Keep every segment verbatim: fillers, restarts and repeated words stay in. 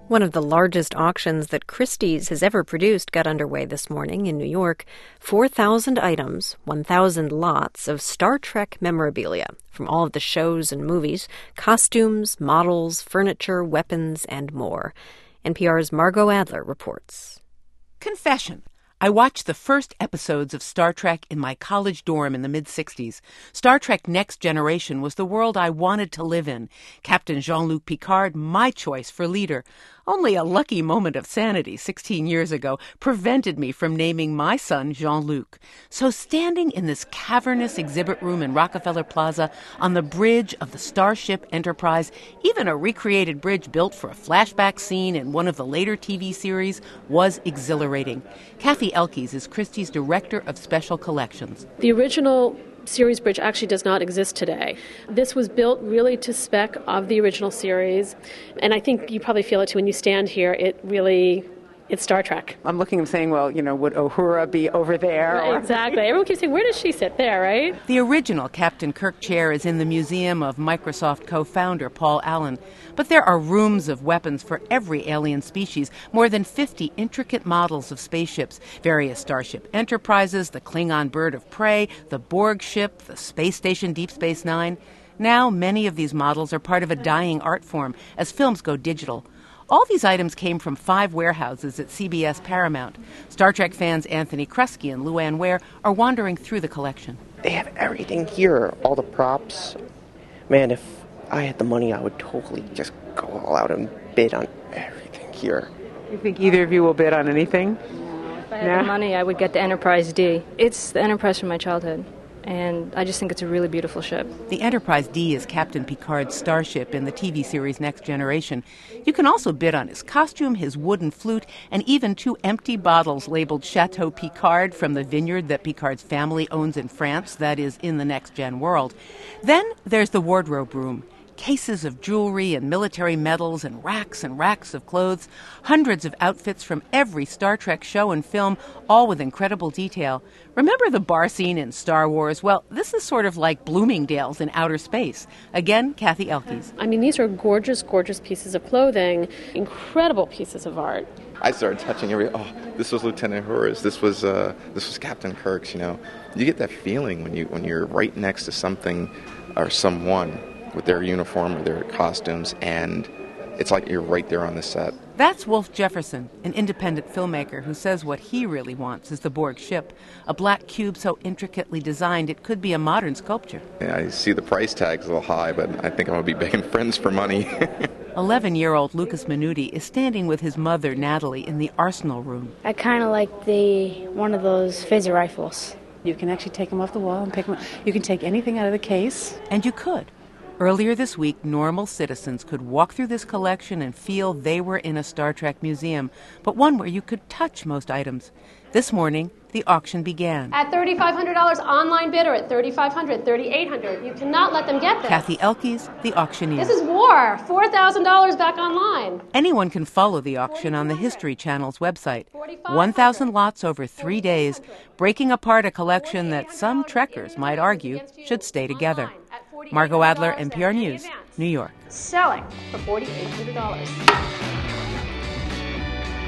One of the largest auctions that Christie's has ever produced got underway this morning in New York. four thousand items, one thousand lots of Star Trek memorabilia from all of the shows and movies, costumes, models, furniture, weapons, and more. N P R's Margot Adler reports. Confession. I watched the first episodes of Star Trek in my college dorm in the mid-sixties. Star Trek Next Generation was the world I wanted to live in. Captain Jean-Luc Picard, my choice for leader. Only a lucky moment of sanity sixteen years ago prevented me from naming my son Jean-Luc. So standing in this cavernous exhibit room in Rockefeller Plaza on the bridge of the Starship Enterprise, even a recreated bridge built for a flashback scene in one of the later T V series, was exhilarating. Kathy Elkes is Christie's Director of Special Collections. The original series bridge actually does not exist today. This was built really to spec of the original series, and I think you probably feel it too when you stand here. It really, it's Star Trek. I'm looking and saying, well, you know, would Uhura be over there? Right, exactly. Everyone keeps saying, where does she sit there, right? The original Captain Kirk chair is in the museum of Microsoft co-founder Paul Allen. But there are rooms of weapons for every alien species, more than fifty intricate models of spaceships, various Starship Enterprises, the Klingon Bird of Prey, the Borg ship, the space station Deep Space Nine. Now, many of these models are part of a dying art form as films go digital. All these items came from five warehouses at C B S Paramount. Star Trek fans Anthony Kresge and Luann Ware are wandering through the collection. They have everything here, all the props. Man, if I had the money, I would totally just go all out and bid on everything here. You think either of you will bid on anything? No, if I had no? the money, I would get the Enterprise D. It's the Enterprise from my childhood, and I just think it's a really beautiful ship. The Enterprise D is Captain Picard's starship in the T V series Next Generation. You can also bid on his costume, his wooden flute, and even two empty bottles labeled Chateau Picard from the vineyard that Picard's family owns in France, that is, in the Next Gen world. Then there's the wardrobe room. Cases of jewelry and military medals and racks and racks of clothes, hundreds of outfits from every Star Trek show and film, all with incredible detail. Remember the bar scene in Star Wars? Well, this is sort of like Bloomingdale's in outer space. Again, Kathy Elkes. I mean, these are gorgeous, gorgeous pieces of clothing, incredible pieces of art. I started touching every, oh, this was Lieutenant Uhura's, this was uh, this was Captain Kirk's, you know. You get that feeling when, you, when you're right next to something or someone with their uniform or their costumes, and it's like you're right there on the set. That's Wolf Jefferson, an independent filmmaker who says what he really wants is the Borg ship, a black cube so intricately designed it could be a modern sculpture. Yeah, I see the price tag's a little high, but I think I'm going to be begging friends for money. eleven-year-old Lucas Minuti is standing with his mother, Natalie, in the arsenal room. I kind of like the one of those phaser rifles. You can actually take them off the wall and pick them up. You can take anything out of the case. And you could. Earlier this week, normal citizens could walk through this collection and feel they were in a Star Trek museum, but one where you could touch most items. This morning, the auction began. At three thousand five hundred dollars online bid or at three thousand five hundred dollars, three thousand eight hundred dollars. You cannot let them get this. Kathy Elkes, the auctioneer. This is war. four thousand dollars back online. Anyone can follow the auction on the History Channel's website. one thousand lots over three days, breaking apart a collection that some Trekkers might argue should stay together. Margot Adler, N P R News, New York. Selling for four thousand eight hundred dollars.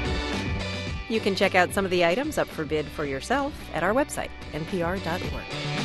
You can check out some of the items up for bid for yourself at our website, N P R dot org.